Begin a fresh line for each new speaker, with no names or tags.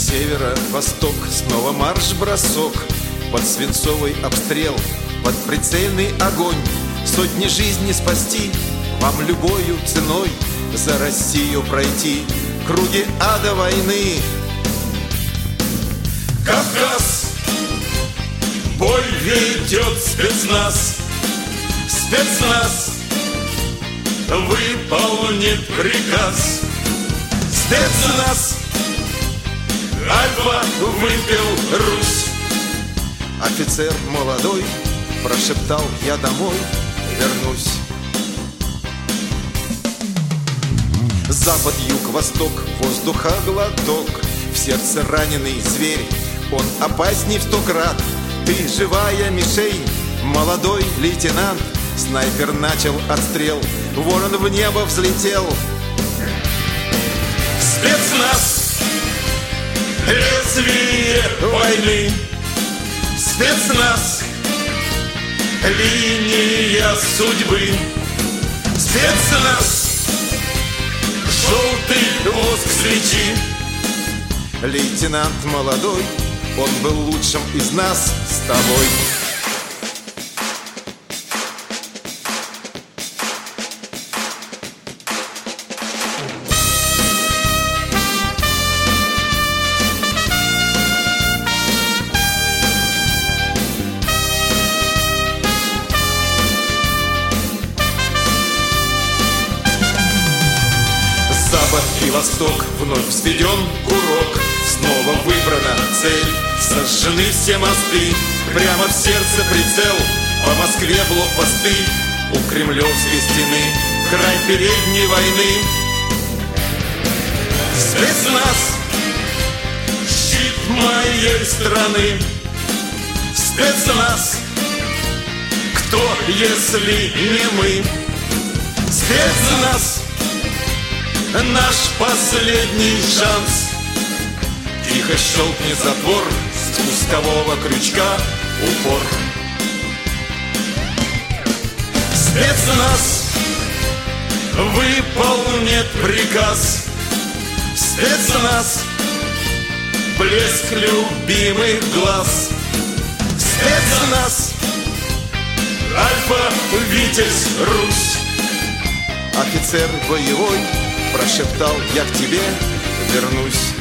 Северо-восток, снова марш-бросок, под свинцовый обстрел, под прицельный огонь. Сотни жизней спасти, вам любою ценой за Россию пройти круги ада войны.
Кавказ, бой ведет спецназ. Спецназ выполнит приказ. Спецназ, Альфа выпил Русь.
Офицер молодой прошептал: я домой вернусь. Запад, юг, восток, воздуха глоток. В сердце раненый зверь, он опасней в 100 крат. Ты живая мишень, молодой лейтенант. Снайпер начал отстрел, ворон в небо взлетел.
Спецназ, лезвие войны. Спецназ, линия судьбы. Спецназ, желтый воск свечи.
Лейтенант молодой, он был лучшим из нас с тобой. Запад и восток, вновь взведен курок. Снова выбрана цель, сожжены все мосты. Прямо в сердце прицел, по Москве блокпосты. У Кремлевской стены край передней войны.
Спецназ, щит моей страны. Спецназ, кто, если не мы? Спецназ, наш последний шанс.
Тихо щелкнет затвор, с спускового крючка упор.
Спецназ выполнит приказ. Спецназ, блеск любимых глаз. Спецназ, Альфа, Витязь, Русь.
Офицер боевой прошептал: я к тебе вернусь.